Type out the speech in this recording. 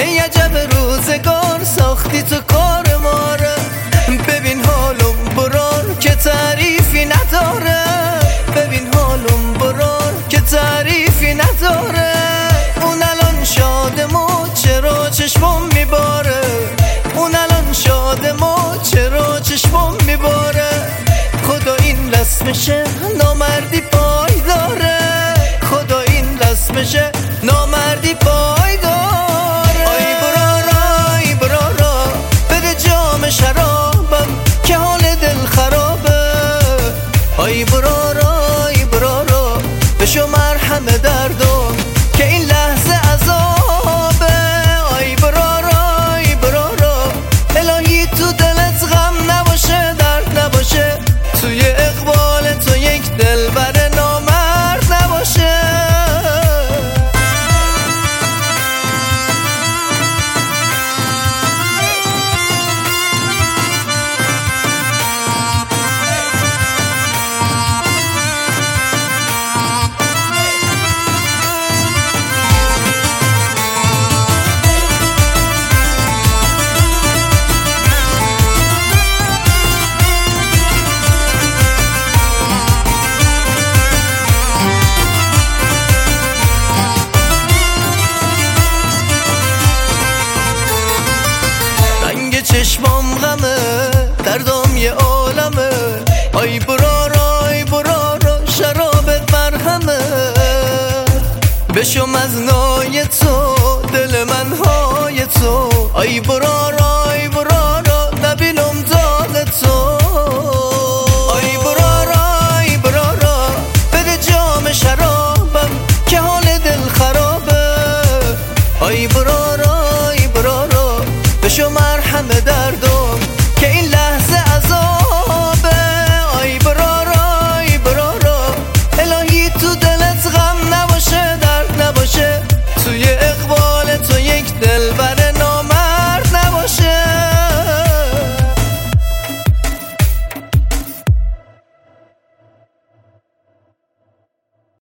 ای عجب روزگار ساختی تو کار ماره. ببین حالم برار که تعریفی نداره، ببین حالم برار که تعریفی نداره. اون الان شادمو چرا چشمم میباره، اون الان شادمو چرا چشمم میباره. خدا این رسمشه نامردی پای داره، خدا این رسمشه نامردی پای داره. آی برارا ای برارا بده جام شرابم که حال دل خرابه. آی برارا ای برارا بشو مرهم دردم که این لحظه عذابه. آی برارا ای برارا الهی تو دلت غم نباشه، درد نباشه، توی اقبال تو یک دلبر نامرد نباشه. چشمام غمه دردم یه عالمه. آی برارا ای برارا شرابت مرهمه. بشم از نای تو دل من های تو. آی برارا ای برارا نبینم داغ تو. آی برارا ای برارا بده جام شرابم که حال دل خرابه. آی برارا ای برارا بشو مرهم دردم که این